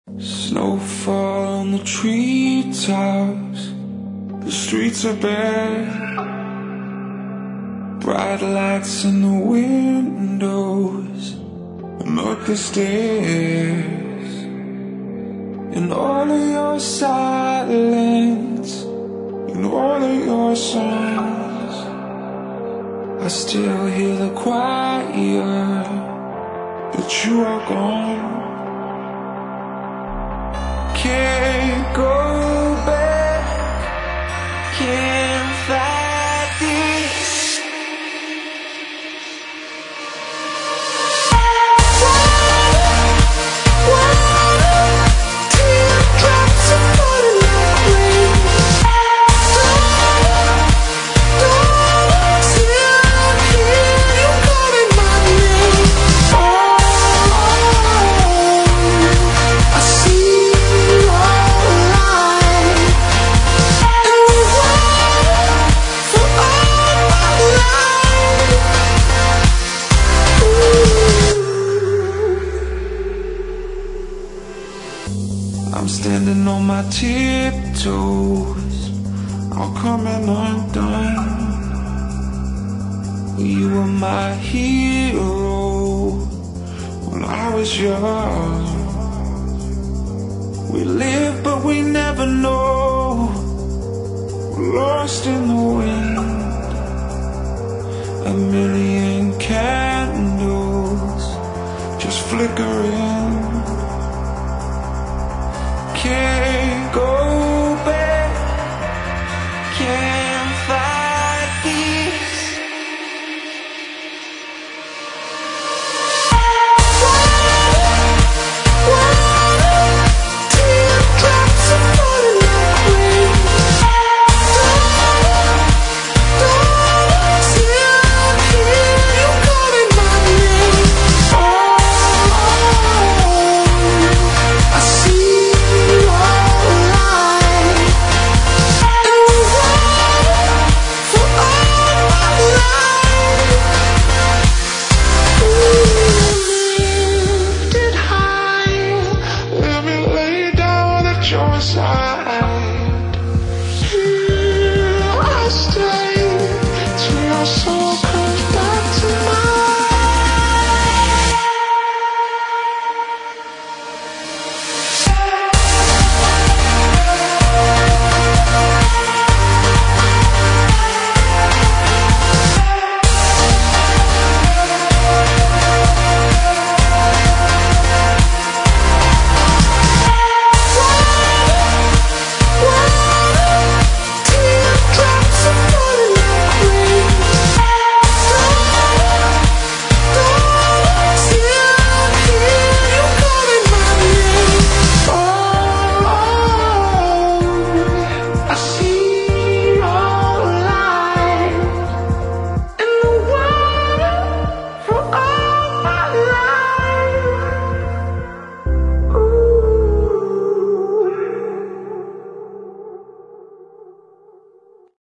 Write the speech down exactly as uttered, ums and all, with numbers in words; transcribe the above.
Snowfall on the treetops, the streets are bare, bright lights in the windows, and up the stairs. In all of your silence, in all of your songs, I still hear the choir, but you are gone. Can't go back, can't fight this. Teardrops are falling like rain. Don't still hear you calling my name. Oh, I see. I'm standing on my tiptoes, all coming undone. You were my hero when I was young. We live but we never know, we're lost in the wind. A million candles just flickering. Can't go back, can't fight this. Teardrops are falling like rain. Don't still hear you calling my name. Oh, I see. Your side.